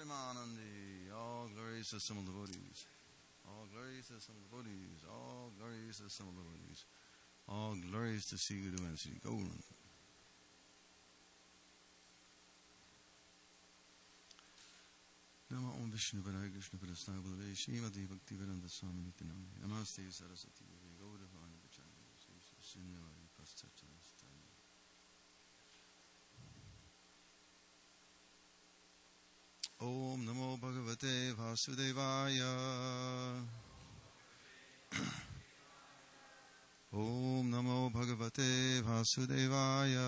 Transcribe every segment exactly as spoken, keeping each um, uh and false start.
Premanandi. All glories to some of the devotees. All glories to some of the devotees. All glories to some of the devotees. All glories to Sri Guru and Sri Gauranga. Nama Om Vishnu Padaya Krishna Padasthaya Bhadave Srimati Bhakti Vedanta Swami Nityanam Namaste Saraswati Devi Gauravani Vachani Srinivadi Paschatyanastani. Om Namo Bhagavate Vasudevaya. Om Namo Bhagavate Vasudevaya.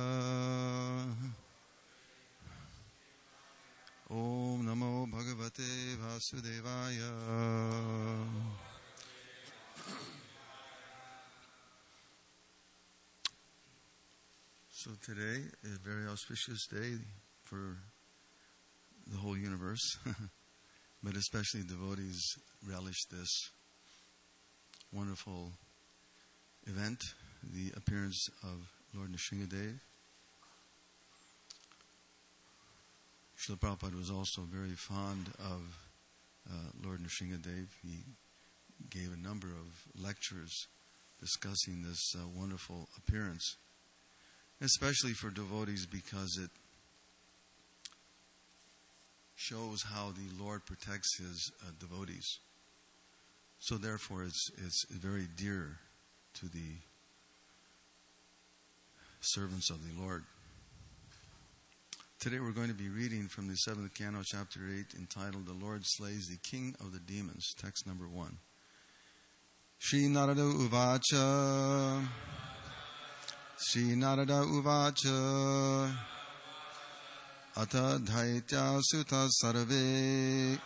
Om Namo Bhagavate Vasudevaya. So today is a very auspicious day for the whole universe, but especially devotees relish this wonderful event, the appearance of Lord Nrsingadev. Srila Prabhupada was also very fond of uh, Lord Nrsingadev. He gave a number of lectures discussing this uh, wonderful appearance, especially for devotees because it shows how the Lord protects His uh, devotees. So therefore it's, it's very dear to the servants of the Lord. Today we're going to be reading from the seventh canto, chapter eight, entitled The Lord Slays the King of the Demons, text number one. Shri Narada Uvacha Shri Narada Uvacha Ata Dhaitya Sutta Sarve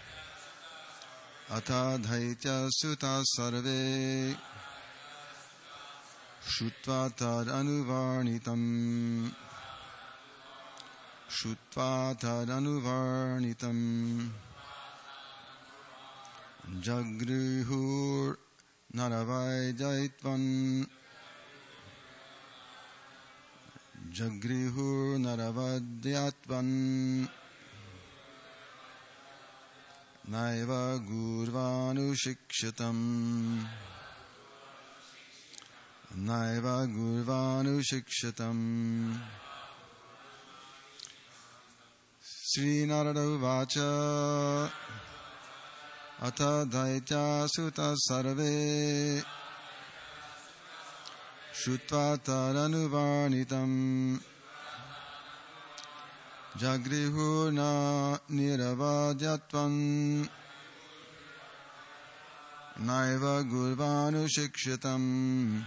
Ata Dhaitya Sutta Sarve Shutva Tad Anuvarnitam Shutva Tad Anuvarnitam Jagrihur Naravai Jaitvan Jagrihur Naravadyatvan Naiva Gurvanu Shikshatam Naiva Gurvanu Shikshatam. Sri Narada Uvacha Ata Daitya Sutta Sarve Shutva Taranuvarnitam Jagrihuna Niravadyatvan Naiva Gurvanu Shikshatam.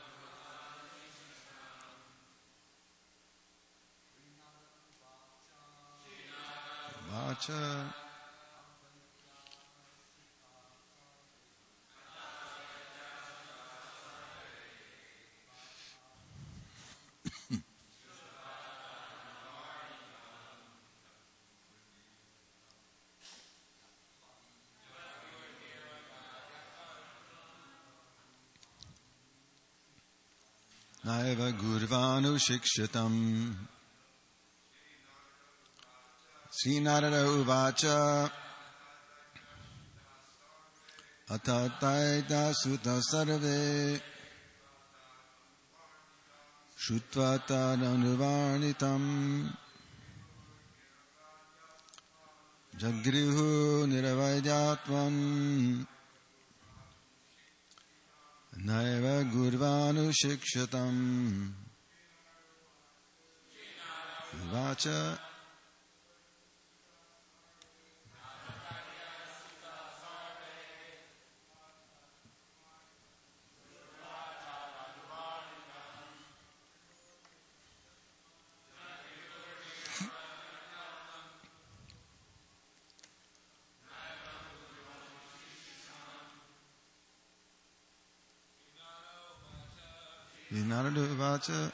Vacha Naiva Gurvanu Shikshatam. Sri Narada Uvacha Atataita Sutta Sarve Shutva Tadanuvarnitam Jagrihu Niravadyatvan Naiva Gurvanu Shikshatam. Uvacha Narada Uvacha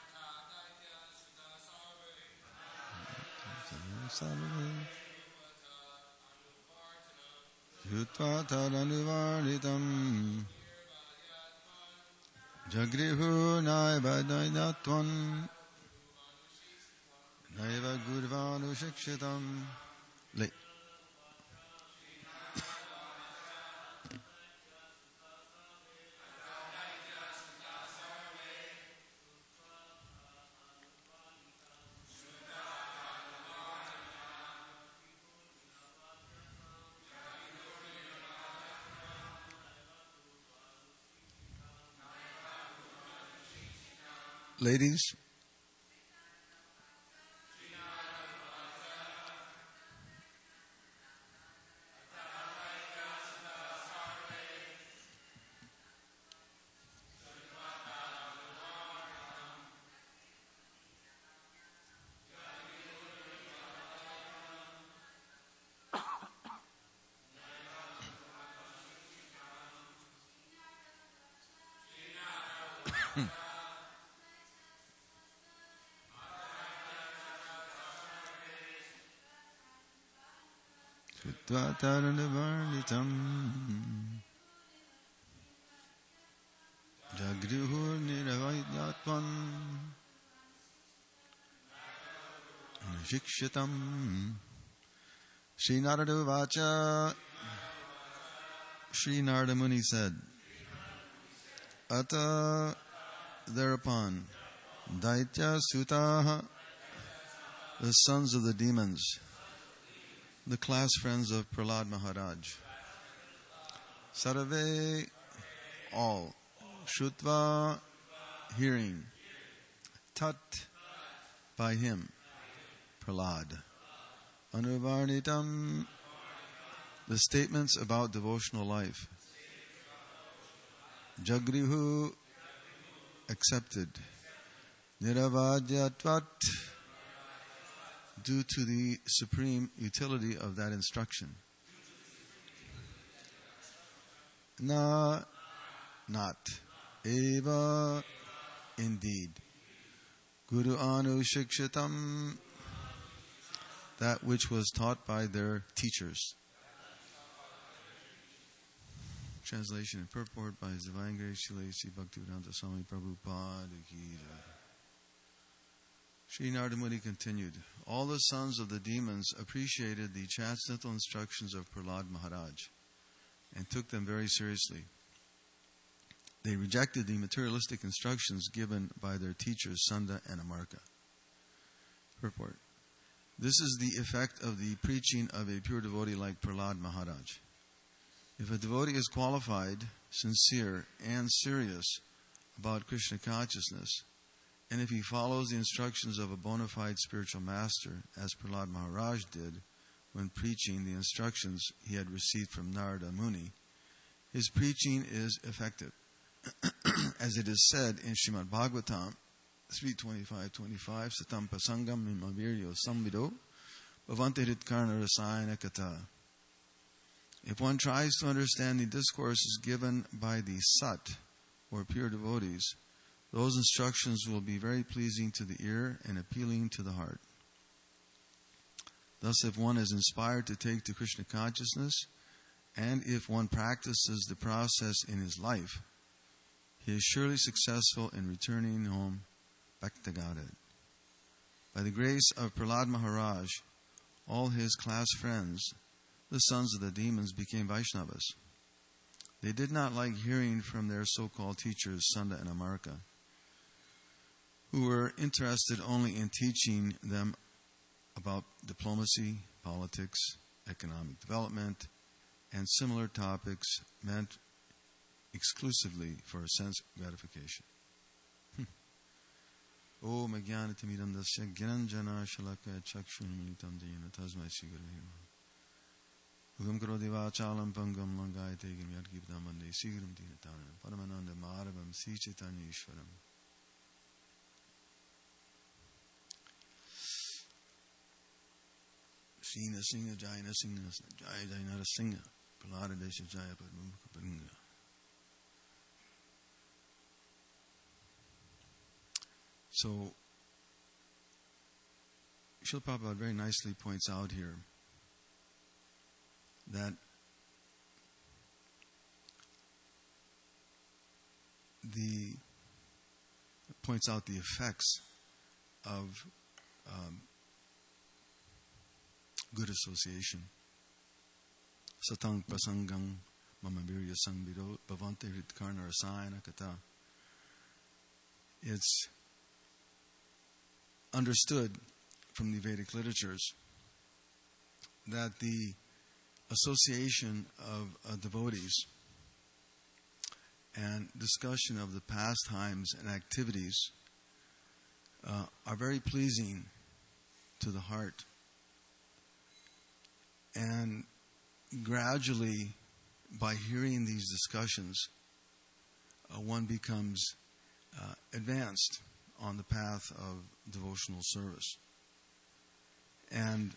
Yutva Tadanuvarnitam Jagrihu Naiva Dainatvan Naiva Gurvanu Shikshitam. La- Ladies, Dvataravarnitam Jagruhur Niravaidhyatvan Shikshitam Sri Narada Vacha. Sri Narada Muni said, Ata, thereupon, Daitya Sutaha, the sons of the demons, the class friends of Prahlad Maharaj, Sarave, all, Shrutva, hearing, Tat, by him, Prahlad, Anuvarnitam, the statements about devotional life, Jagrihu, accepted, Niravadhyatvat, due to the supreme utility of that instruction. Na, not. Eva, indeed. Guru Anu Shikshitam, that which was taught by their teachers. Translation and purport by His Divine Grace Srila Sri Bhaktivedanta Swami Prabhupada Ki Jai. Sri Narada Muni continued, all the sons of the demons appreciated the transcendental instructions of Prahlad Maharaj and took them very seriously. They rejected the materialistic instructions given by their teachers Sanda and Amarka. Purport. This is the effect of the preaching of a pure devotee like Prahlad Maharaj. If a devotee is qualified, sincere, and serious about Krishna consciousness, and if he follows the instructions of a bona fide spiritual master, as Prahlad Maharaj did when preaching the instructions he had received from Narada Muni, his preaching is effective. As it is said in Srimad Bhagavatam three twenty-five twenty-five, Satam Pasangam Mimaviryo Samvido Bhavante Ritkarna Rasayana Kata. If one tries to understand the discourses given by the Sat, or pure devotees, those instructions will be very pleasing to the ear and appealing to the heart. Thus, if one is inspired to take to Krishna consciousness, and if one practices the process in his life, he is surely successful in returning home back to Godhead. By the grace of Prahlad Maharaj, all his class friends, the sons of the demons, became Vaishnavas. They did not like hearing from their so-called teachers, Sanda and Amarka, who were interested only in teaching them about diplomacy, politics, economic development, and similar topics meant exclusively for sense gratification. Om Ajnanatimidam Dasya Gyananjana Shalakaya Chakshunamilitam Dayana Tasmai Shri Gurave Ugam Karoti Vachalam Pangam Langayate Gam Yadgiptam Mande Sigram Dinatanam Paramananda Madhavam Sri Chaitanya Ishwaram. Sina Singha Jayana Singha Jaya Jayanara Singha Palada Desha Jaya Padmukha Paringa. So, Srila Prabhupada very nicely points out here that the points out the effects of um, good association. Satang prasangang mamavirya sangbiro bhavante hritkarna rasayana kata. It's understood from the Vedic literatures that the association of uh, devotees and discussion of the pastimes and activities uh, are very pleasing to the heart. And gradually, by hearing these discussions, uh, one becomes uh, advanced on the path of devotional service. And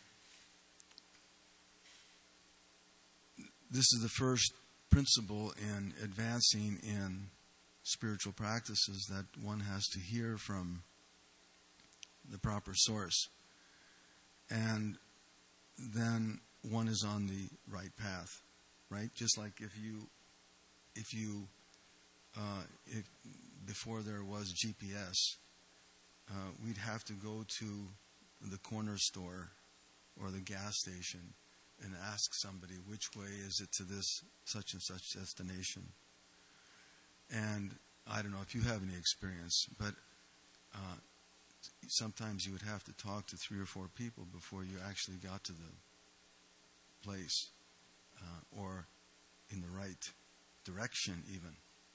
this is the first principle in advancing in spiritual practices, that one has to hear from the proper source. And then one is on the right path, right? Just like if you, if you, uh, if before there was G P S, uh, we'd have to go to the corner store or the gas station and ask somebody, which way is it to this such and such destination? And I don't know if you have any experience, but uh, sometimes you would have to talk to three or four people before you actually got to the place, uh, or in the right direction even.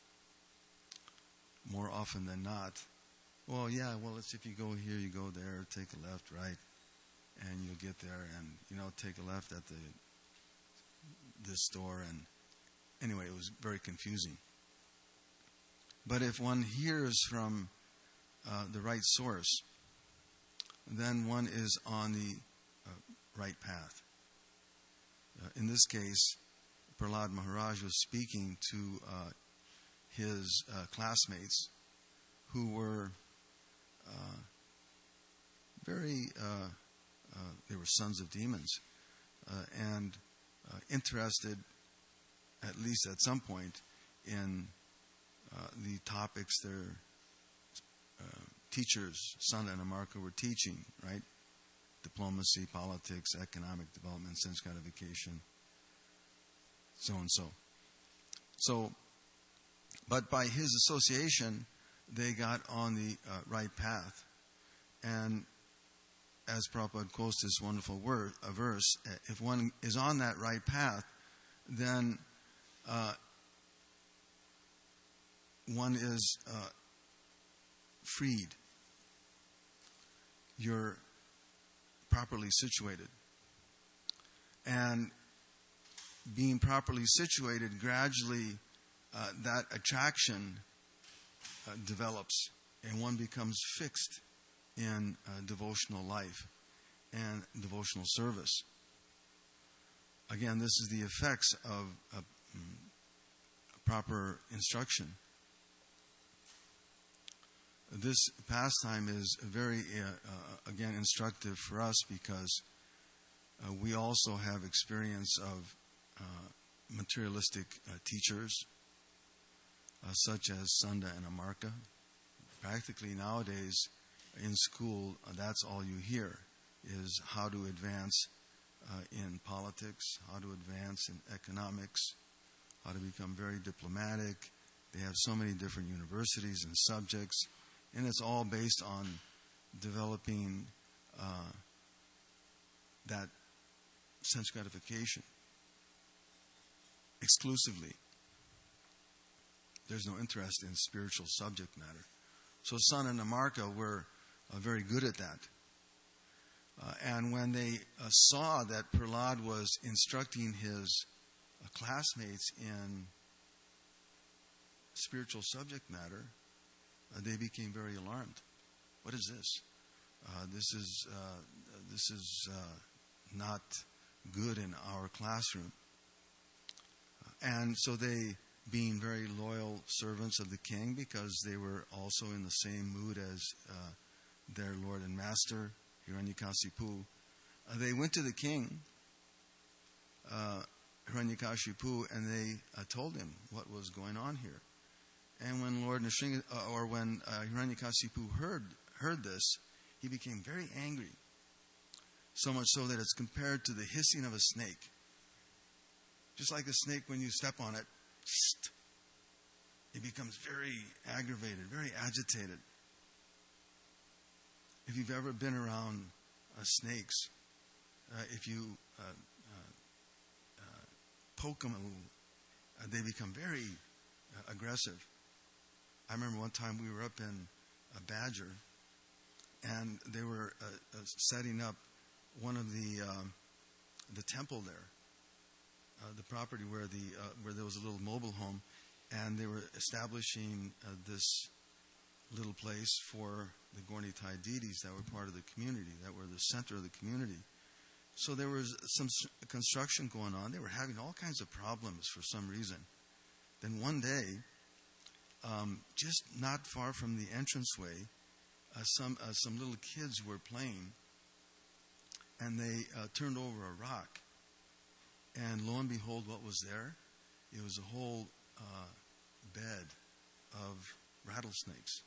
More often than not, well, yeah, well, it's if you go here, you go there, take a left, right, and you'll get there, and, you know, take a left at the this store, and anyway, it was very confusing. But if one hears from uh, the right source, then one is on the uh, right path. Uh, in this case, Prahlad Maharaj was speaking to uh, his uh, classmates who were uh, very, uh, uh, they were sons of demons, uh, and uh, interested, at least at some point, in uh, the topics their uh, teachers, Sanda and Amarka, were teaching, right? Diplomacy, politics, economic development, sense gratification, so and so. So, but by his association, they got on the uh, right path. And as Prabhupada quotes this wonderful word, a verse, if one is on that right path, then uh, one is uh, freed. You're properly situated. And being properly situated, gradually uh, that attraction uh, develops, and one becomes fixed in uh, devotional life and devotional service. Again, this is the effects of a, a proper instruction. This pastime is very, uh, uh, again, instructive for us because uh, we also have experience of uh, materialistic uh, teachers, uh, such as Sanda and Amarka. Practically nowadays in school, uh, that's all you hear, is how to advance uh, in politics, how to advance in economics, how to become very diplomatic. They have so many different universities and subjects, and it's all based on developing uh, that sense gratification exclusively. There's no interest in spiritual subject matter. So Sanda and Amarka were uh, very good at that. Uh, and when they uh, saw that Prahlad was instructing his uh, classmates in spiritual subject matter, uh, they became very alarmed. What is this? Uh, this is uh, this is uh, not good in our classroom. Uh, and so they, being very loyal servants of the king, because they were also in the same mood as uh, their Lord and Master, Hiranyakasipu, uh, they went to the king, uh, Hiranyakashipu, and they uh, told him what was going on here. And when Lord Nrsinga, uh, or when uh, Hiranyakasipu heard heard this, he became very angry. So much so that it's compared to the hissing of a snake. Just like a snake, when you step on it, it becomes very aggravated, very agitated. If you've ever been around uh, snakes, uh, if you uh, uh, uh, poke them, uh, they become very uh, aggressive. I remember one time we were up in uh, Badger, and they were uh, uh, setting up one of the um, the temple there, uh, the property where the uh, where there was a little mobile home, and they were establishing uh, this little place for the Gorni Tai deities that were part of the community, that were the center of the community. So there was some construction going on. They were having all kinds of problems for some reason. Then one day, um, just not far from the entranceway, uh, some uh, some little kids were playing, and they uh, turned over a rock. And lo and behold, what was there? It was a whole uh, bed of rattlesnakes.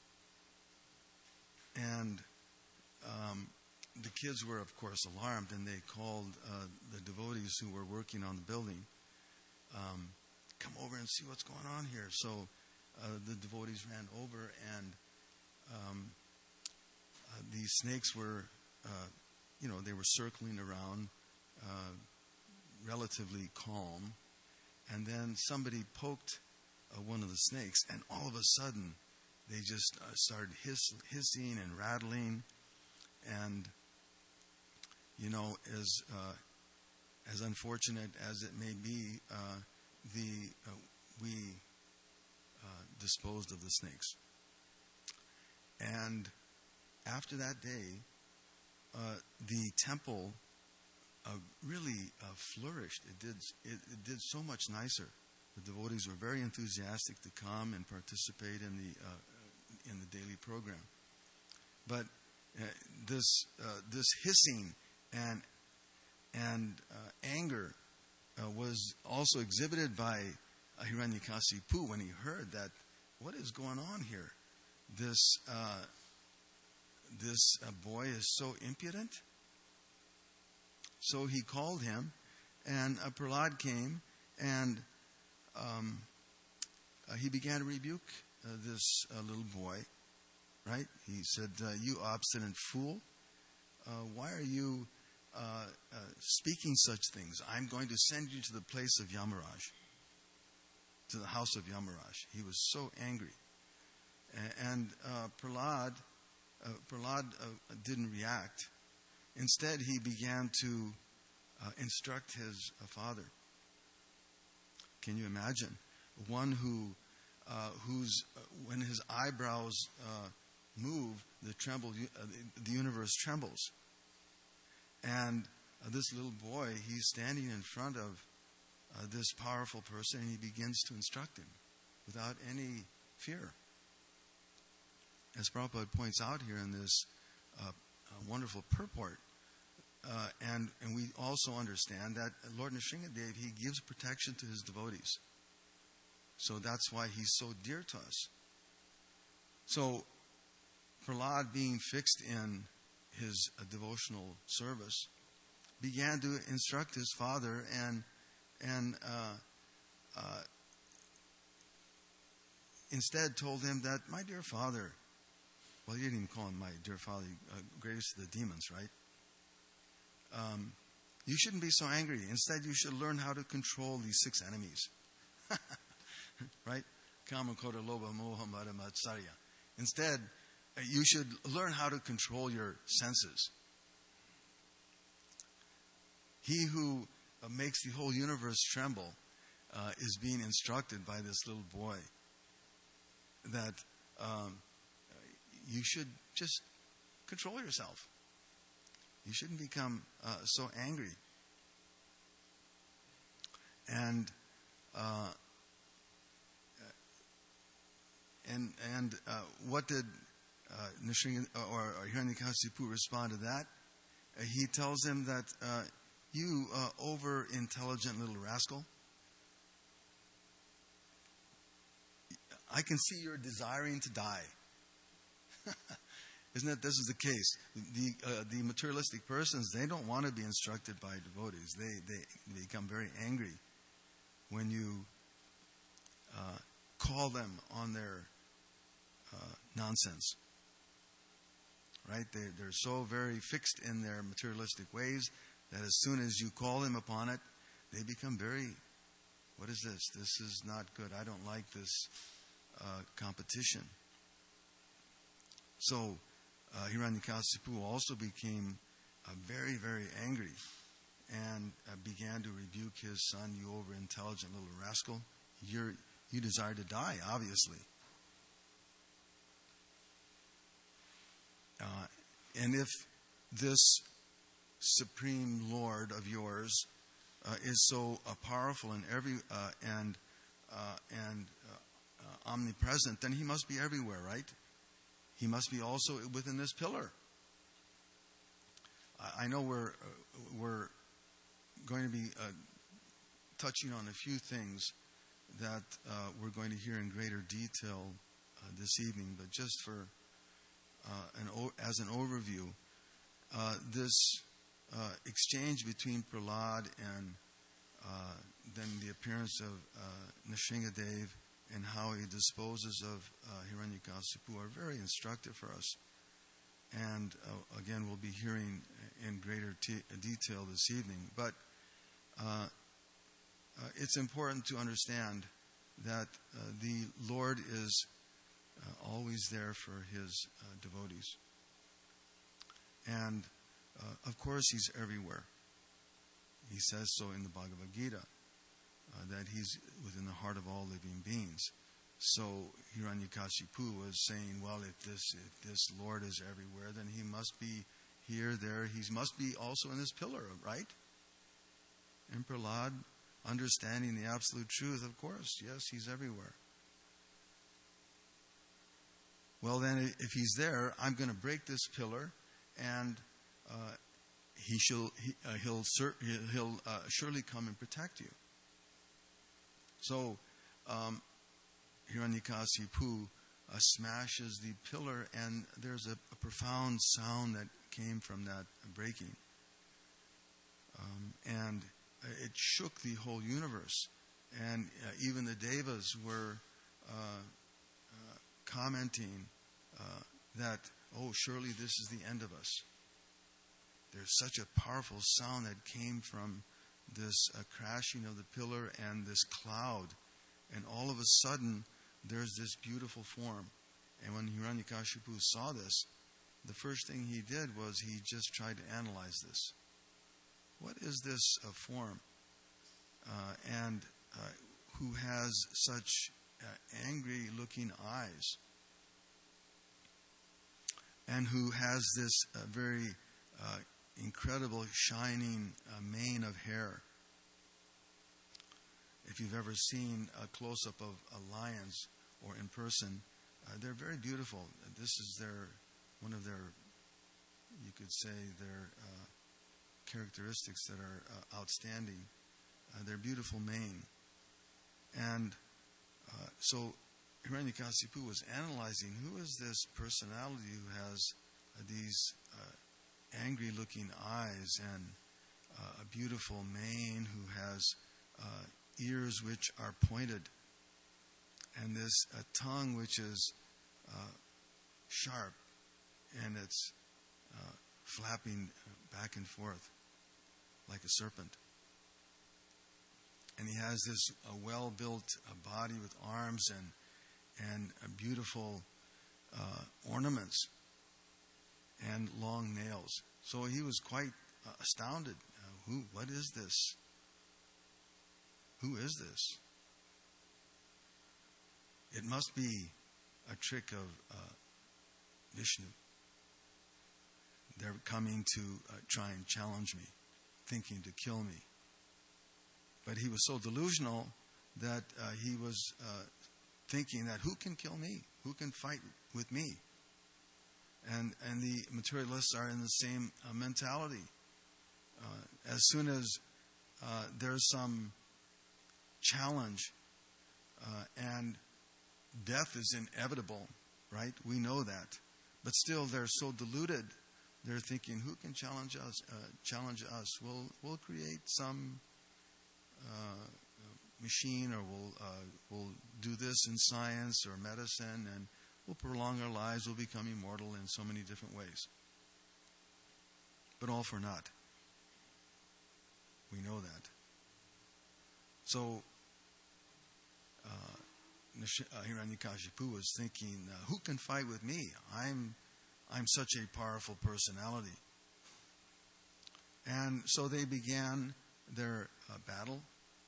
And um, the kids were, of course, alarmed, and they called uh, the devotees who were working on the building, um, come over and see what's going on here. So uh, the devotees ran over, and um, uh, these snakes were, uh, you know, they were circling around, uh, relatively calm. And then somebody poked uh, one of the snakes, and all of a sudden, they just uh, started hiss, hissing and rattling, and you know, as uh, as unfortunate as it may be, uh, the uh, we uh, disposed of the snakes. And after that day, uh, the temple uh, really uh, flourished. It did it, it did so much nicer. The devotees were very enthusiastic to come and participate in the uh, in the daily program. But uh, this uh, this hissing and and uh, anger uh, was also exhibited by uh, Hiranyakasipu when he heard that, what is going on here? This uh, this uh, boy is so impudent. So he called him, and uh, Prahlad came, and um, uh, he began to rebuke uh, this uh, little boy. Right? He said, uh, "You obstinate fool! Uh, why are you uh, uh, speaking such things? I'm going to send you to the place of Yamaraj, to the house of Yamaraj." He was so angry, a- and uh, Prahlad, uh, Prahlad uh, didn't react. Instead, he began to uh, instruct his uh, father. Can you imagine one who, uh, whose uh, when his eyebrows uh, move, the tremble, uh, the universe trembles. And uh, this little boy, he's standing in front of uh, this powerful person, and he begins to instruct him without any fear. As Prabhupada points out here in this uh, uh, wonderful purport, uh, and, and we also understand that Lord Nrsingadev, he gives protection to his devotees. So that's why he's so dear to us. So Prahlad, being fixed in his uh, devotional service, began to instruct his father, and and uh, uh, instead told him that, "My dear father," well, he didn't even call him my dear father, uh, greatest of the demons, right? Um, you shouldn't be so angry. Instead, you should learn how to control these six enemies, right? Kama, Krodha, Lobha, Moha, Mada, Matsarya. Instead, you should learn how to control your senses. He who uh, makes the whole universe tremble uh, is being instructed by this little boy that um, you should just control yourself. You shouldn't become uh, so angry. And uh, and and uh, what did Uh, Nrsinga, or, or Hiranyakasipu respond to that? Uh, he tells him that, uh, "You uh, over-intelligent little rascal, I can see you're desiring to die." Isn't it? This is the case. The uh, the materialistic persons, they don't want to be instructed by devotees. They they, they become very angry when you uh, call them on their uh, nonsense. Right? They they're so very fixed in their materialistic ways that as soon as you call them upon it, they become very, what is this? This is not good. I don't like this uh, competition. So uh, Hiranyakasipu also became uh, very, very angry and uh, began to rebuke his son, "You over-intelligent little rascal. You're, you desire to die, obviously. Uh, and if this Supreme Lord of yours uh, is so uh, powerful and every uh, and uh, and uh, uh, omnipresent, then he must be everywhere, right? He must be also within this pillar." I, I know we're uh, we're going to be uh, touching on a few things that uh, we're going to hear in greater detail uh, this evening, but just for uh, an o- as an overview, uh, this uh, exchange between Prahlad and uh, then the appearance of uh, Nrsingadev and how he disposes of uh, Hiranyakasipu are very instructive for us. And uh, again, we'll be hearing in greater t- detail this evening. But uh, uh, it's important to understand that uh, the Lord is uh, always there for his uh, devotees. And uh, of course, he's everywhere. He says so in the Bhagavad Gita, uh, that he's within the heart of all living beings. So Hiranyakasipu was saying, well, if this if this Lord is everywhere, then he must be here, there. He must be also in this pillar, right? And Prahlad, understanding the absolute truth, of course, yes, he's everywhere. Well, then, if he's there, I'm going to break this pillar, and uh, he shall he, uh, he'll he'll uh, surely come and protect you. So um, Hiranyakasipu uh, smashes the pillar, and there's a, a profound sound that came from that breaking, um, and it shook the whole universe. And uh, even the devas were uh, uh, commenting uh, that, oh, surely this is the end of us. There's such a powerful sound that came from this uh, crashing of the pillar and this cloud. And all of a sudden, there's this beautiful form. And when Hiranyakasipu saw this, the first thing he did was he just tried to analyze this. What is this uh, form? Uh, and uh, who has such uh, angry-looking eyes? And who has this uh, very uh, incredible shining uh, mane of hair? If you've ever seen a close-up of uh, lions or in person, uh, they're very beautiful. This is their one of their, you could say, their uh, characteristics that are uh, outstanding. Uh, their beautiful mane. And uh, so Hiranyakasipu was analyzing, who is this personality who has uh, these uh, angry-looking eyes and uh, a beautiful mane, who has uh, ears which are pointed, and this uh, tongue which is uh, sharp, and it's uh, flapping back and forth like a serpent. And he has this uh, well-built uh, body with arms and and uh, beautiful uh, ornaments and long nails. So he was quite uh, astounded. Uh, who? What is this? Who is this? It must be a trick of uh, Vishnu. They're coming to uh, try and challenge me, thinking to kill me. But he was so delusional that uh, he was uh, thinking that who can kill me? Who can fight with me? And and the materialists are in the same uh, mentality. Uh, as soon as uh, there's some challenge uh, and death is inevitable, right? We know that. But still, they're so deluded. They're thinking, who can challenge us? Uh, challenge us? We'll, we'll create some uh, machine, or we'll, uh, we'll do this in science or medicine, and we'll prolong our lives. We'll become immortal in so many different ways. But all for naught. We know that. So, uh, Hiranyakashipu was thinking, uh, who can fight with me? I'm, I'm such a powerful personality. And so they began their uh, battle.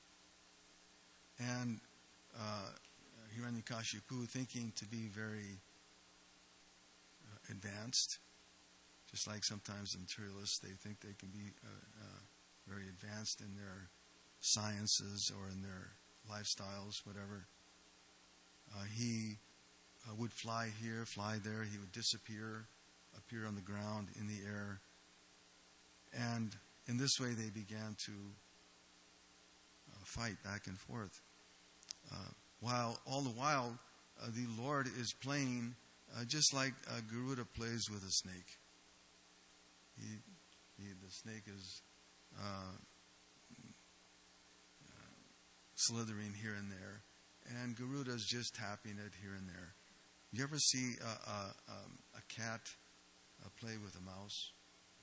And uh, Hiranyakashipu, thinking to be very uh, advanced, just like sometimes the materialists, they think they can be uh, uh, very advanced in their sciences or in their lifestyles, whatever. Uh, he uh, would fly here, fly there. He would disappear, appear on the ground, in the air. And in this way, they began to uh, fight back and forth. Uh, while all the while, uh, the Lord is playing uh, just like uh, Garuda plays with a snake. He, he, the snake is uh, uh, slithering here and there, and Garuda is just tapping it here and there. You ever see a, a, um, a cat uh, play with a mouse?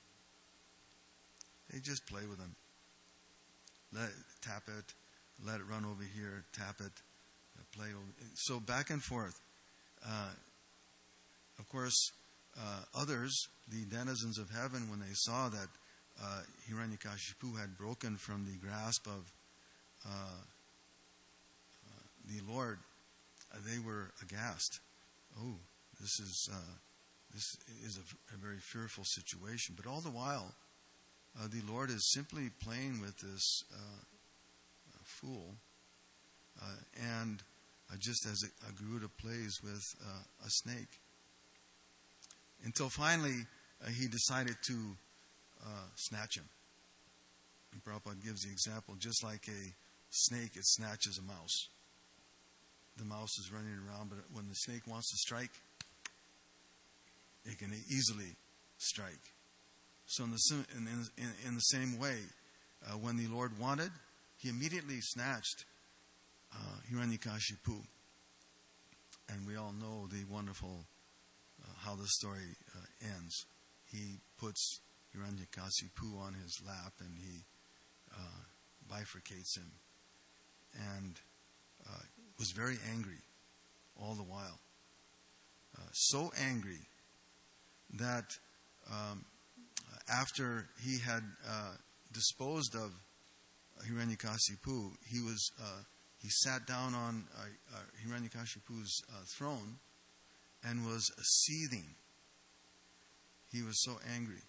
They just play with them. Let it, tap it, let it run over here, tap it, uh, play over. So back and forth. Uh, of course, uh, others, the denizens of heaven, when they saw that uh, Hiranyakashipu had broken from the grasp of uh, uh, the Lord, uh, they were aghast. Oh, this is uh, this is a, a very fearful situation. But all the while, uh, the Lord is simply playing with this uh, uh, fool, uh, and uh, just as a, a Garuda plays with uh, a snake, until finally uh, he decided to uh, snatch him. And Prabhupada gives the example, just like a snake, it snatches a mouse. The mouse is running around, but when the snake wants to strike, it can easily strike. So in the, in, in, in the same way, uh, when the Lord wanted, he immediately snatched uh, Hiranyakashipu. And we all know the wonderful, uh, how the story uh, ends. He puts Hiranyakashipu on his lap and he uh, bifurcates him. And uh, was very angry all the while. Uh, so angry that um, after he had uh, disposed of Hiranyakashipu, he was uh, he sat down on uh, uh, Hiranyakashipu's uh, throne and was seething. He was so angry.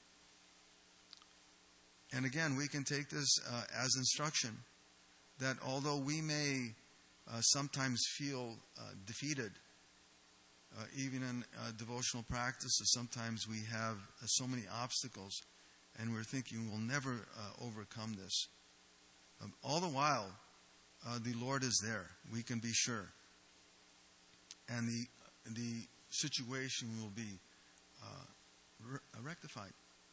And again, we can take this uh, as instruction that although we may uh, sometimes feel uh, defeated, uh, even in uh, devotional practices, sometimes we have uh, so many obstacles and we're thinking we'll never uh, overcome this. Um, all the while, uh, the Lord is there. We can be sure. And the the situation will be uh, re- rectified.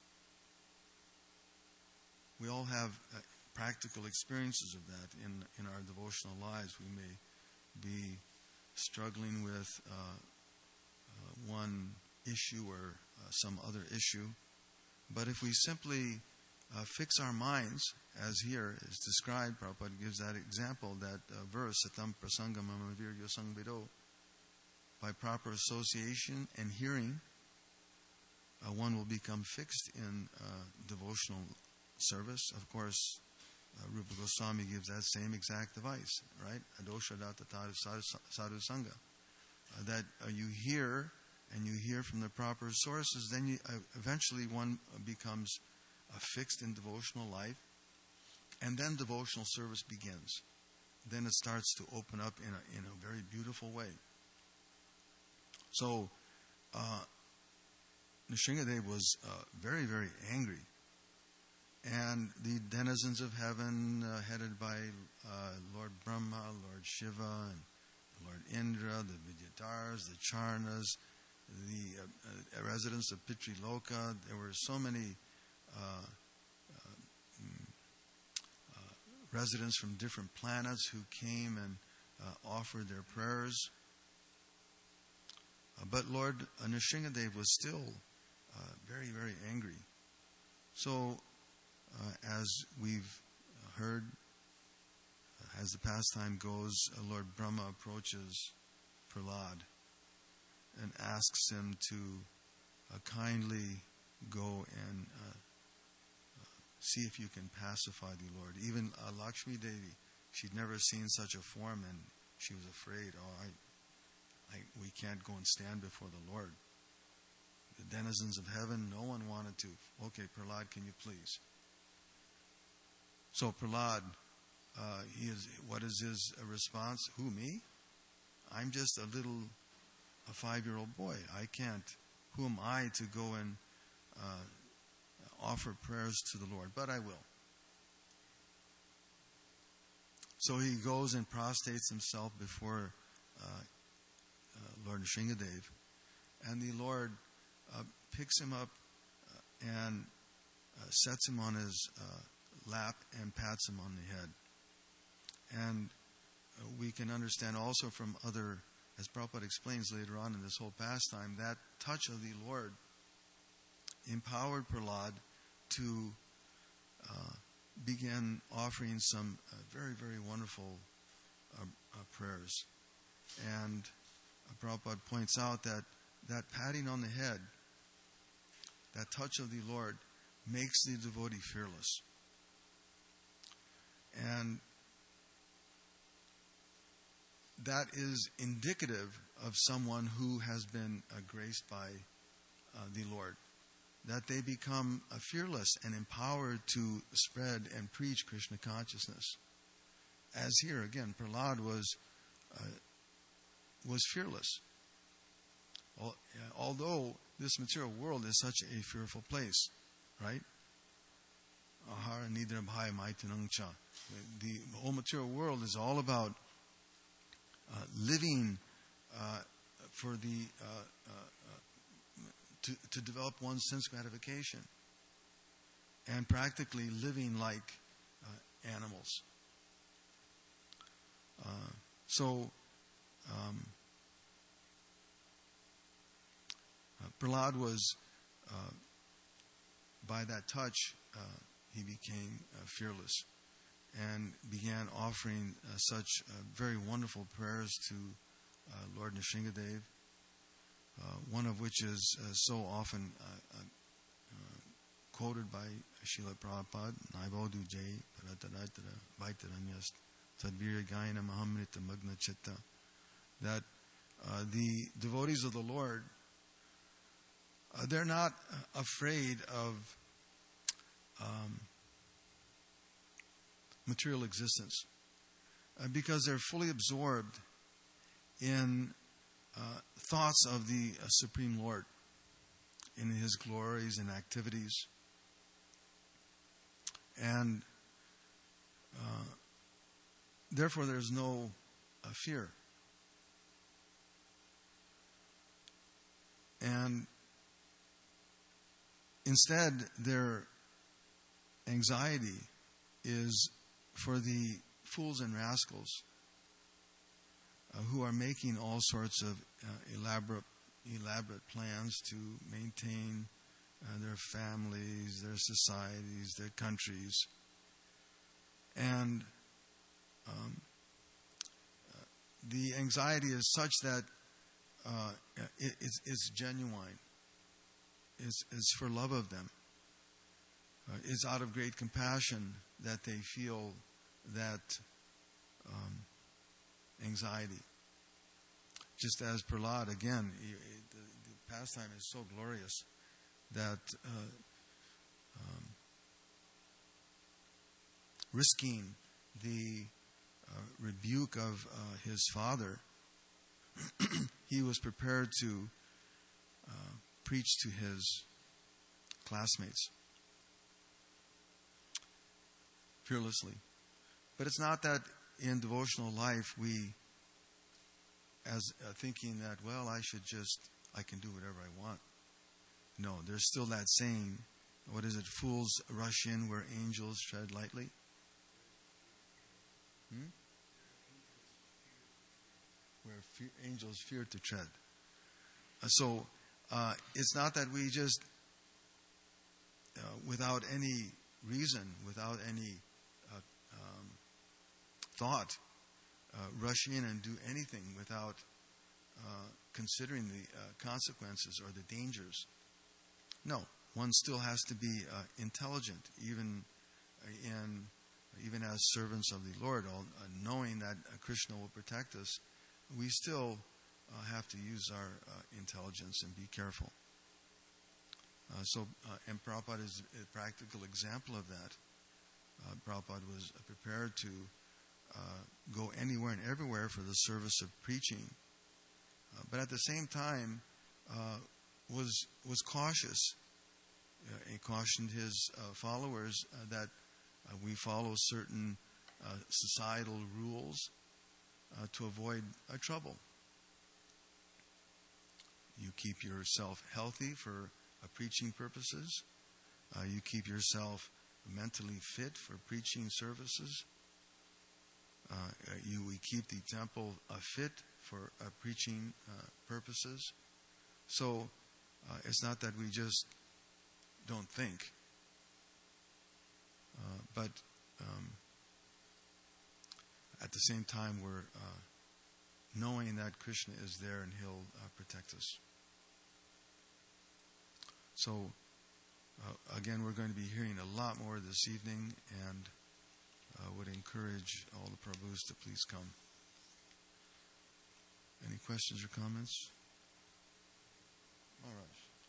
We all have uh, practical experiences of that in, in our devotional lives. We may be struggling with uh, uh, one issue or uh, some other issue. But if we simply uh, fix our minds, as here is described, Prabhupada gives that example, that uh, verse, Satam Prasangam Amavirya Sangvido, by proper association and hearing, uh, one will become fixed in uh, devotional service. Of course, uh, Rupa Goswami gives that same exact advice, right? Adosha Datta Sadhu Sangha. Uh, that uh, you hear and you hear from the proper sources, then you, uh, eventually one becomes uh, fixed in devotional life, and then devotional service begins. Then it starts to open up in a, in a very beautiful way. So, uh, Nrsingadev was uh, very, very angry. And the denizens of heaven, uh, headed by uh, Lord Brahma, Lord Shiva, and Lord Indra, the Vidyadhars, the Charnas, the uh, uh, residents of Pitriloka. There were so many uh, uh, mm, uh, residents from different planets who came and uh, offered their prayers. Uh, but Lord uh, Nrsingadev was still uh, very, very angry. So, uh, as we've heard, uh, as the pastime goes, uh, Lord Brahma approaches Prahlad and asks him to uh, kindly go and uh, uh, see if you can pacify the Lord. Even uh, Lakshmi Devi, she'd never seen such a form, and she was afraid. Oh, I, I, we can't go and stand before the Lord. The denizens of heaven, no one wanted to. Okay, Prahlad, can you please? So Prahlad, uh, he is. What is his uh, response? Who, me? I'm just a little, a five-year-old boy. I can't. Who am I to go and uh, offer prayers to the Lord? But I will. So he goes and prostrates himself before uh, uh, Lord Nrsingadev, and the Lord uh, picks him up uh, and uh, sets him on his uh, lap and pats him on the head. And uh, we can understand also from other, as Prabhupada explains later on in this whole pastime, that touch of the Lord empowered Prahlad to uh, begin offering some uh, very, very wonderful uh, uh, prayers. And uh, Prabhupada points out that that patting on the head, that touch of the Lord, makes the devotee fearless. And that is indicative of someone who has been uh, graced by uh, the Lord. That they become uh, fearless and empowered to spread and preach Krishna consciousness. As here again, Prahlad was uh, was fearless. Although this material world is such a fearful place, right? Ahara nidra bhaya maitanangcha. The whole material world is all about uh, living uh, for the uh, uh, uh, to to develop one's sense gratification, and practically living like uh, animals. Uh, so. Um, Uh, Prahlad was, uh, by that touch, uh, he became uh, fearless and began offering uh, such uh, very wonderful prayers to uh, Lord Nrsingadev, uh, one of which is uh, so often uh, uh, uh, quoted by Srila Prabhupada, Naibodu Jai Parataraitara Vaitaranyast Tadvira Gayana Mahamrita Magna Chitta, that uh, the devotees of the Lord, Uh, they're not uh, afraid of um, material existence uh, because they're fully absorbed in uh, thoughts of the uh, Supreme Lord, in His glories and activities. And uh, therefore there's no uh, fear. And instead, their anxiety is for the fools and rascals uh, who are making all sorts of uh, elaborate, elaborate plans to maintain uh, their families, their societies, their countries. And um, uh, the anxiety is such that uh, it, it's, it's genuine. Is, is for love of them. Uh, it's out of great compassion that they feel that um, anxiety. Just as Prahlad, again, he, the, the pastime is so glorious that uh, um, risking the uh, rebuke of uh, his father, he was prepared to uh, preach to his classmates fearlessly. But it's not that in devotional life we, as uh, thinking that, well, I should just I can do whatever I want. No, there's still that saying, what is it? Fools rush in where angels tread lightly. Hmm? Where fear, angels fear to tread. Uh, so uh, it's not that we just, uh, without any reason, without any uh, um, thought, uh, rush in and do anything without uh, considering the uh, consequences or the dangers. No, one still has to be uh, intelligent, even in even as servants of the Lord, all, uh, knowing that uh, Krishna will protect us. We still uh, have to use our uh, intelligence and be careful. Uh, so, uh, and Prabhupada is a practical example of that. Uh, Prabhupada was prepared to uh, go anywhere and everywhere for the service of preaching, uh, but at the same time uh, was was cautious. Uh, he cautioned his uh, followers uh, that uh, we follow certain uh, societal rules uh, to avoid uh, trouble. You keep yourself healthy for uh, preaching purposes. Uh, you keep yourself mentally fit for preaching services. Uh, you we keep the temple uh, fit for uh, preaching uh, purposes. So uh, it's not that we just don't think, uh, but um, at the same time we're uh, knowing that Krishna is there and He'll uh, protect us. So uh, again, we're going to be hearing a lot more this evening, and I uh, would encourage all the Prabhus to please come. Any questions or comments? All right.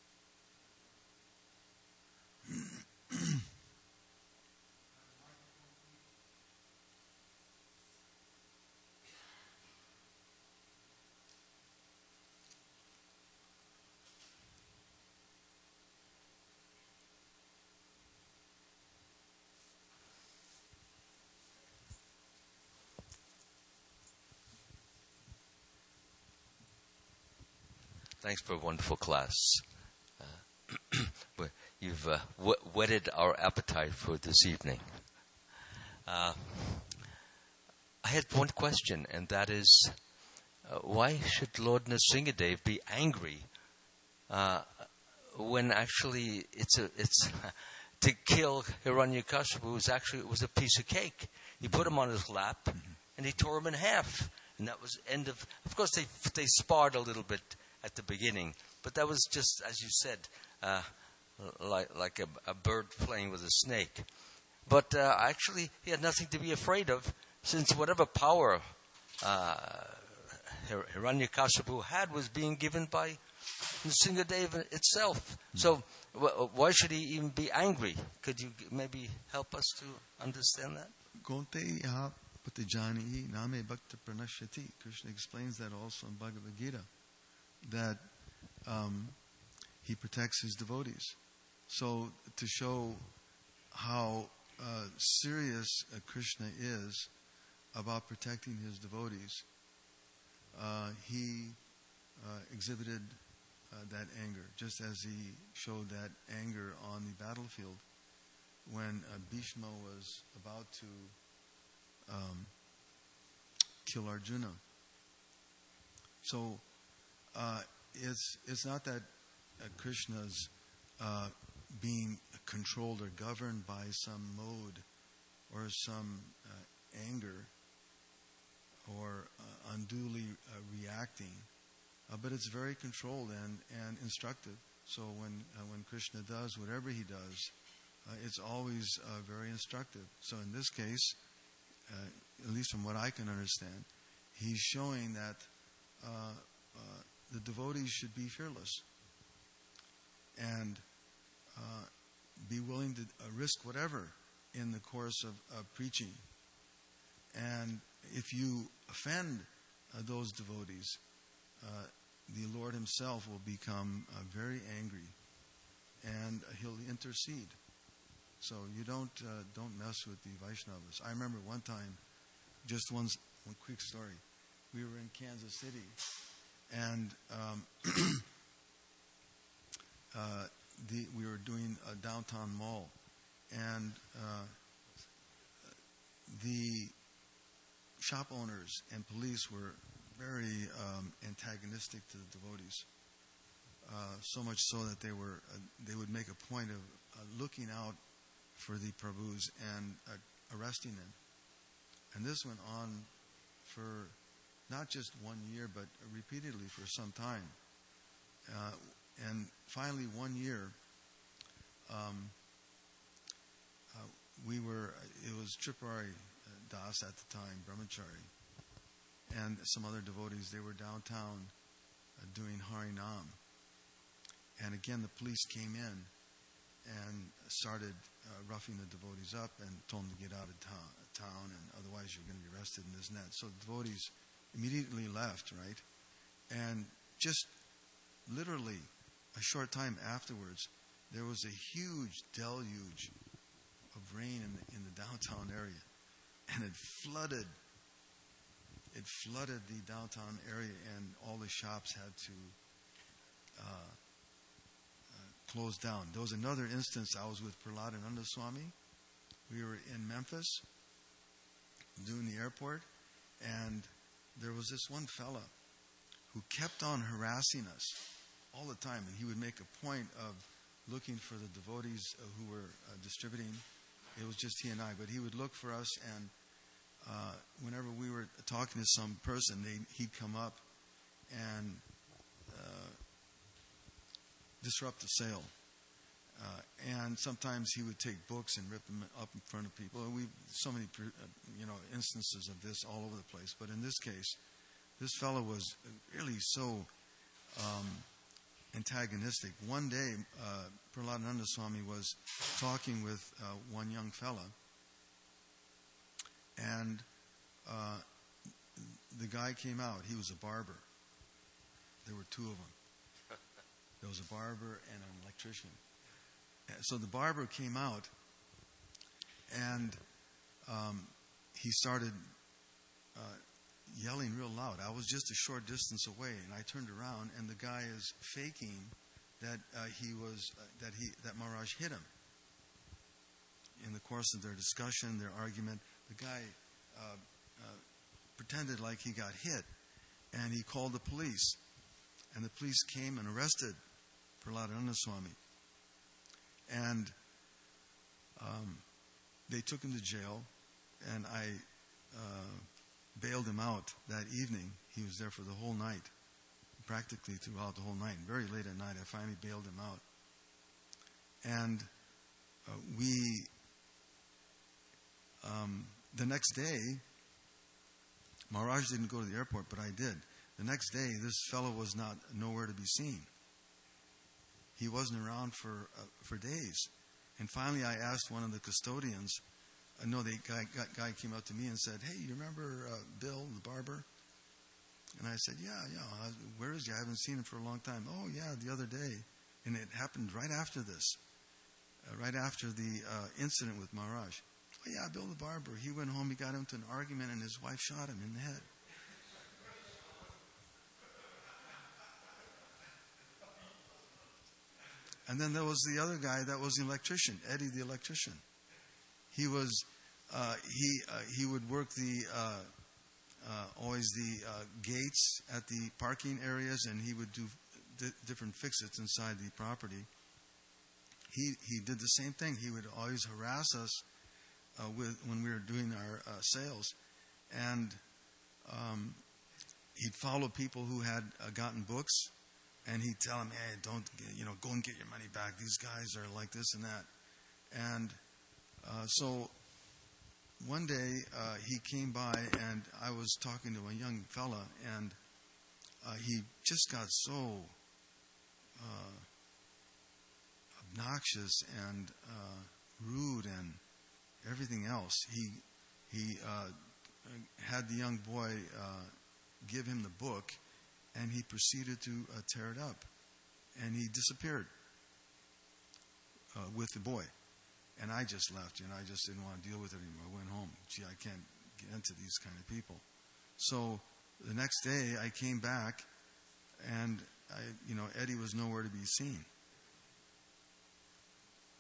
Thanks for a wonderful class. Uh, you've uh, w- whetted our appetite for this evening. Uh, I had one question, and that is, uh, why should Lord Nrsingadev be angry uh, when actually it's a it's to kill Hiranyakashipu was actually it was a piece of cake. He put him on his lap, mm-hmm. and he tore him in half, and that was end of. Of course, they they sparred a little bit at the beginning, but that was just, as you said, uh, like like a, a bird playing with a snake. But uh, actually, he had nothing to be afraid of, since whatever power uh, Hiranyakashipu had was being given by Nrsingadev itself. Mm-hmm. So w- why should he even be angry? Could you maybe help us to understand that? Krishna explains that also in Bhagavad Gita, that um, he protects his devotees. So to show how uh, serious uh, Krishna is about protecting his devotees, uh, he uh, exhibited uh, that anger, just as he showed that anger on the battlefield when uh, Bhishma was about to um, kill Arjuna. So uh, it's it's not that uh, Krishna's uh, being controlled or governed by some mode or some uh, anger or uh, unduly uh, reacting, uh, but it's very controlled and, and instructive. So when uh, when Krishna does whatever he does, uh, it's always uh, very instructive. So in this case, uh, at least from what I can understand, he's showing that uh, uh, the devotees should be fearless and uh, be willing to uh, risk whatever in the course of uh, preaching. And if you offend uh, those devotees, uh, the Lord himself will become uh, very angry, and uh, he'll intercede. So you don't uh, don't mess with the Vaishnavas. I remember one time, just one, one quick story. We were in Kansas City, and um, uh, the, we were doing a downtown mall, and uh, the shop owners and police were very um, antagonistic to the devotees. Uh, so much so that they were uh, they would make a point of uh, looking out for the Prabhus and uh, arresting them. And this went on for not just one year, but repeatedly for some time. Uh, and finally, one year, um, uh, we were, it was Tripurari Das at the time, Brahmachari, and some other devotees. They were downtown uh, doing Harinam. And again, the police came in and started uh, roughing the devotees up and told them to get out of town, town and otherwise you're going to be arrested and this and that. So the devotees immediately left, right? And just literally a short time afterwards, there was a huge deluge of rain in the, in the downtown area. And it flooded, it flooded the downtown area, and all the shops had to uh, closed down. There was another instance. I was with Prahladananda Swami. We were in Memphis doing the airport, and there was this one fella who kept on harassing us all the time, and he would make a point of looking for the devotees uh, who were uh, distributing. It was just he and I, but he would look for us, and uh, whenever we were talking to some person, they, he'd come up and uh, disrupt the sale. Uh, and sometimes he would take books and rip them up in front of people. We so many, uh, you know, instances of this all over the place. But in this case, this fellow was really so um, antagonistic. One day, uh, Prahladananda Swami was talking with uh, one young fella, and uh, the guy came out. He was a barber. There were two of them. There was a barber and an electrician. So the barber came out, and um, he started uh, yelling real loud. I was just a short distance away, and I turned around, and the guy is faking that uh, he was uh, that he that Maharaj hit him. In the course of their discussion, their argument, the guy uh, uh, pretended like he got hit, and he called the police, and the police came and arrested Prahladananda Swami. And um, they took him to jail, and I uh, bailed him out that evening. He was there for the whole night, practically throughout the whole night. Very late at night, I finally bailed him out. And uh, we, um, the next day, Maharaj didn't go to the airport, but I did. The next day, this fellow was not nowhere to be seen. He wasn't around for uh, for days. And finally, I asked one of the custodians. I know the guy, guy came up to me and said, "Hey, you remember uh, Bill, the barber?" And I said, "Yeah, yeah. Where is he? I haven't seen him for a long time." "Oh, yeah, the other day." And it happened right after this, uh, right after the uh, incident with Maharaj. "Oh, yeah, Bill the barber. He went home. He got into an argument, and his wife shot him in the head." And then there was the other guy that was the electrician, Eddie the electrician. He was, uh, he uh, he would work the, uh, uh, always the uh, gates at the parking areas, and he would do di- different fix-its inside the property. He he did the same thing. He would always harass us uh, with when we were doing our uh, sales. And um, he'd follow people who had uh, gotten books, and he'd tell them, "Hey, don't, get, you know, go and get your money back. These guys are like this and that." And uh, so one day uh, he came by, and I was talking to a young fella, and uh, he just got so uh, obnoxious and uh, rude and everything else. He he uh, had the young boy uh, give him the book, and he proceeded to uh, tear it up. And he disappeared uh, with the boy. And I just left, and I just didn't want to deal with it anymore. I went home. Gee, I can't get into these kind of people. So the next day, I came back, and I, you know, Eddie was nowhere to be seen.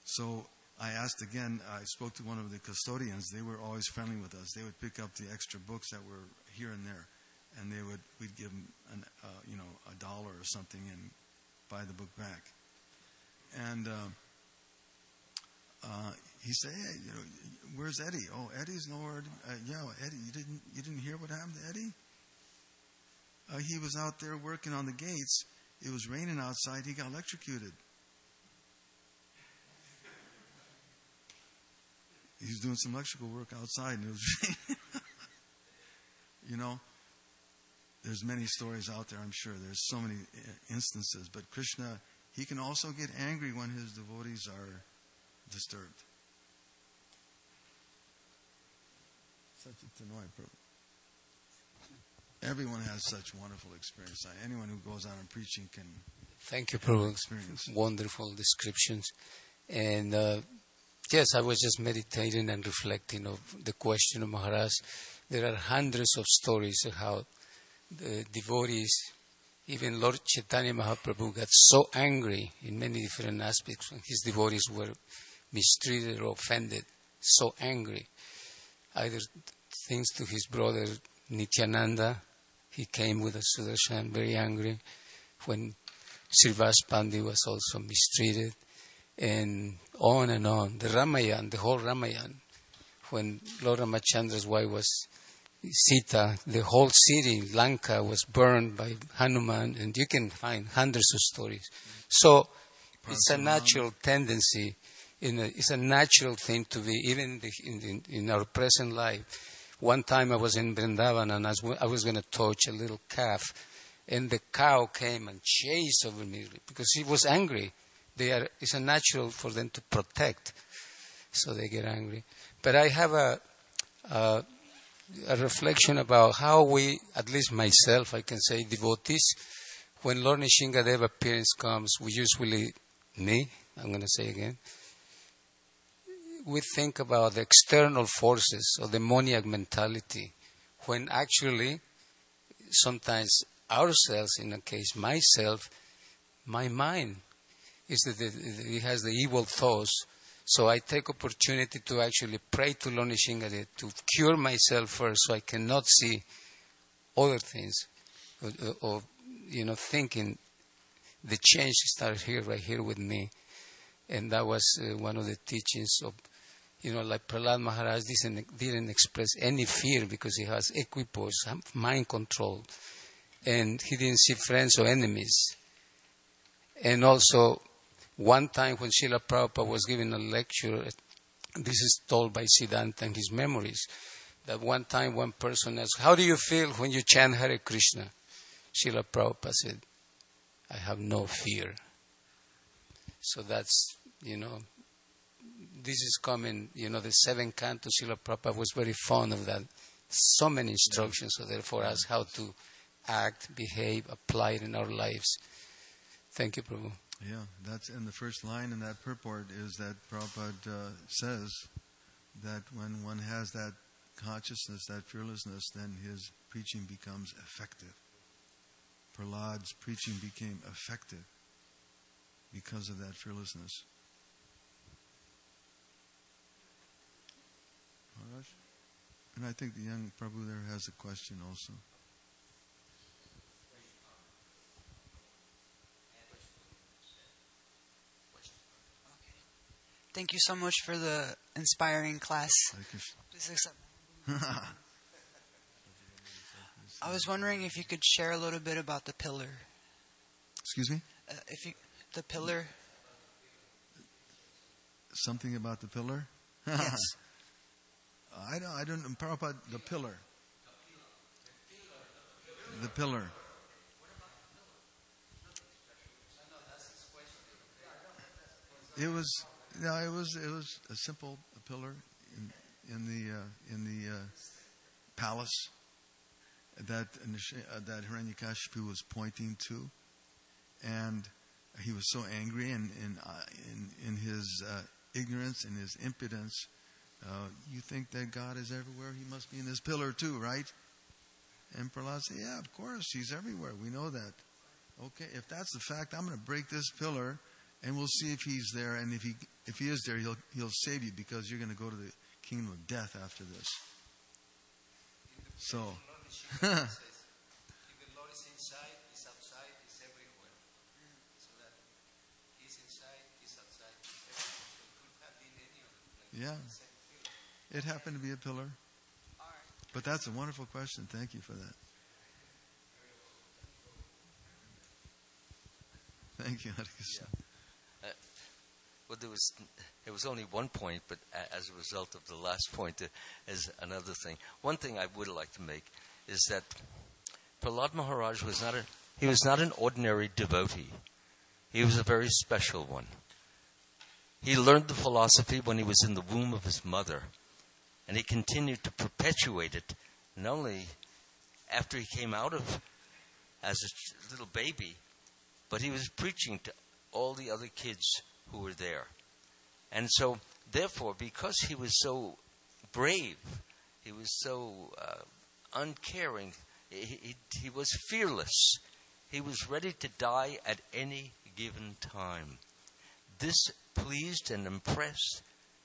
So I asked again, I spoke to one of the custodians. They were always friendly with us. They would pick up the extra books that were here and there, and they would, we'd give them an, uh, you know, a dollar or something and buy the book back. And uh, uh, he said, hey, you know, where's Eddie? Oh, Eddie's nowhere. Uh, yeah, Eddie, you didn't, you didn't hear what happened to Eddie? Uh, he was out there working on the gates. It was raining outside. He got electrocuted. He was doing some electrical work outside, and it was raining. You know, there's many stories out there, I'm sure. There's so many instances. But Krishna, he can also get angry when his devotees are disturbed. Everyone has such wonderful experience. Anyone who goes out and preaching can. Thank you, Prabhu. Experience. Wonderful descriptions. And uh, yes, I was just meditating and reflecting of the question of Maharaj. There are hundreds of stories of how the devotees, even Lord Chaitanya Mahaprabhu, got so angry in many different aspects when his devotees were mistreated or offended. So angry. Either things to his brother Nityananda, he came with a Sudarshan, very angry. When Srivas Pandit was also mistreated, and on and on. The Ramayan, the whole Ramayan, when Lord Ramachandra's wife was Sita, the whole city, Lanka, was burned by Hanuman, and you can find hundreds of stories. So it's a natural tendency, in a, it's a natural thing to be, even in, the, in, the, in our present life. One time I was in Vrindavan, and I was going to touch a little calf, and the cow came and chased over me because he was angry. They are, it's a natural for them to protect, so they get angry. But I have a, a, a reflection about how we, at least myself, I can say, devotees, when Lord Nrsingadev appearance comes, we usually, me, I'm going to say again, we think about the external forces or demoniac mentality, when actually, sometimes ourselves, in a case myself, my mind, is that it has the evil thoughts. So I take opportunity to actually pray to Lord Nrsingadev to cure myself first, so I cannot see other things, or, or you know, thinking the change started here, right here with me. And that was uh, one of the teachings of, you know, like Prahlad Maharaj didn't, didn't express any fear because he has equipoise, mind control, and he didn't see friends or enemies. And also, one time when Srila Prabhupada was giving a lecture, this is told by Siddhanta in his memories, that one time one person asked, how do you feel when you chant Hare Krishna? Srila Prabhupada said, I have no fear. So that's, you know, this is coming, you know, the seven cantos, Srila Prabhupada was very fond of that. So many instructions so there for us how to act, behave, apply it in our lives. Thank you, Prabhu. Yeah, that's in the first line in that purport is that Prabhupada uh, says that when one has that consciousness, that fearlessness, then his preaching becomes effective. Prahlad's preaching became effective because of that fearlessness. Maharaj? And I think the young Prabhu there has a question also. Thank you so much for the inspiring class. Please accept. I was wondering if you could share a little bit about the pillar. Excuse me? Uh, if you, the pillar. Something about the pillar? Yes. I don't. I don't. Prabhupada, the pillar. The pillar. It was. No, it was. It was a simple pillar in, in the uh, in the uh, palace that uh, that Hiranyakashipu was pointing to, and he was so angry and in uh, in, in his uh, ignorance and his impotence. Uh, you think that God is everywhere? He must be in this pillar too, right? And Prahlad said, yeah, of course, he's everywhere. We know that. Okay, if that's the fact, I'm going to break this pillar And we'll see if he's there. And if he if he is there, he'll he'll save you because you're going to go to the kingdom of death after this. So. If the Lord is inside, He's outside, He's everywhere. So that He's inside, He's outside, He's everywhere. So it could have been any other place. Yeah. It happened to be a pillar. But that's a wonderful question. Thank you for that. Thank you, Hare-Krishna. Uh, well, there was there was only one point, but a, as a result of the last point, uh, is another thing. One thing I would like to make is that Prahlad Maharaj was not a he was not an ordinary devotee. He was a very special one. He learned the philosophy when he was in the womb of his mother, and he continued to perpetuate it, not only after he came out of as a little baby, but he was preaching to all the other kids who were there. And so, therefore, because he was so brave, he was so uh, uncaring, he, he, he was fearless. He was ready to die at any given time. This pleased and impressed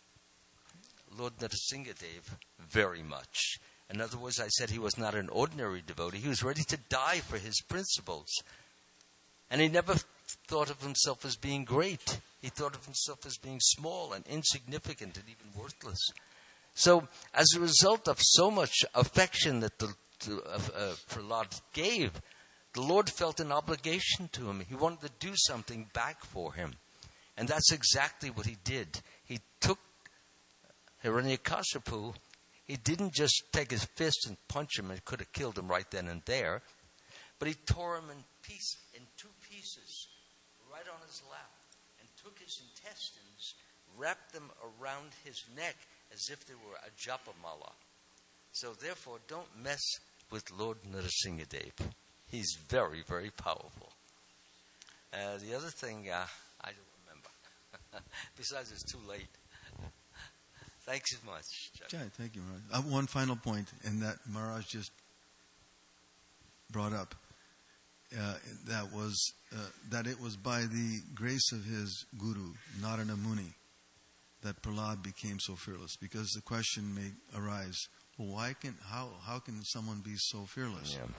Lord Narasimhadev very much. In other words, I said he was not an ordinary devotee. He was ready to die for his principles. And he never thought of himself as being great. He thought of himself as being small and insignificant and even worthless. So, as a result of so much affection that the uh, uh, Prahlad gave, the Lord felt an obligation to him. He wanted to do something back for him. And that's exactly what he did. He took Hiranyakashipu. He didn't just take his fist and punch him and could have killed him right then and there, but he tore him in piece, in two pieces, right on his lap, and took his intestines, wrapped them around his neck as if they were a japamala. So therefore, don't mess with Lord Narasimhadev. He's very, very powerful. Uh, the other thing, uh, I don't remember. Besides, it's too late. Thanks so much. Okay, thank you, Maharaj. Uh, one final point, and that Maharaj just brought up. Uh, that was uh, that it was by the grace of his guru, Narada Muni, that Prahlad became so fearless. Because the question may arise: well, why can how how can someone be so fearless? Yeah.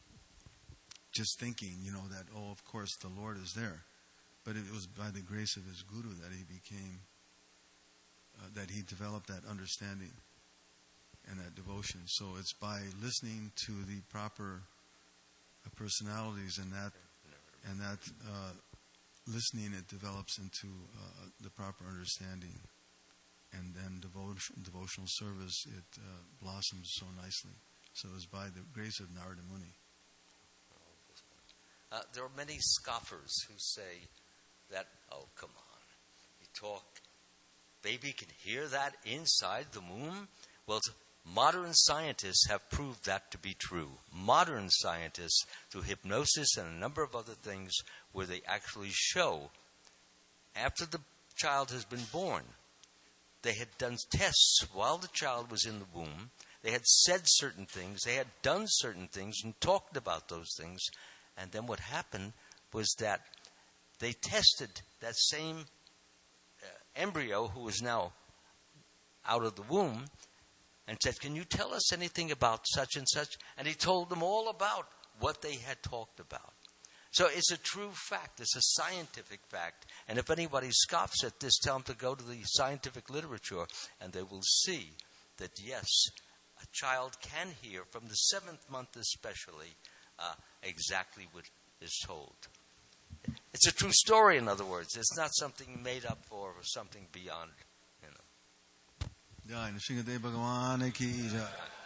Just thinking, you know, that oh, of course the Lord is there, but it was by the grace of his guru that he became, uh, that he developed that understanding and that devotion. So it's by listening to the proper personalities, and that and that uh, listening, it develops into uh, the proper understanding, and then devotion, devotional service, it uh, blossoms so nicely. So it was by the grace of Narada Muni. Uh, there are many scoffers who say that, oh, come on, you talk, baby can hear that inside the womb? Well, modern scientists have proved that to be true. Modern scientists, through hypnosis and a number of other things, where they actually show, after the child has been born, they had done tests while the child was in the womb. They had said certain things. They had done certain things and talked about those things. And then what happened was that they tested that same uh, embryo who was now out of the womb, and said, can you tell us anything about such and such? And he told them all about what they had talked about. So it's a true fact. It's a scientific fact. And if anybody scoffs at this, tell them to go to the scientific literature, and they will see that, yes, a child can hear, from the seventh month especially, uh, exactly what is told. It's a true story, in other words. It's not something made up or something beyond. Jai Nrsimhadev Bhagavan ki jai.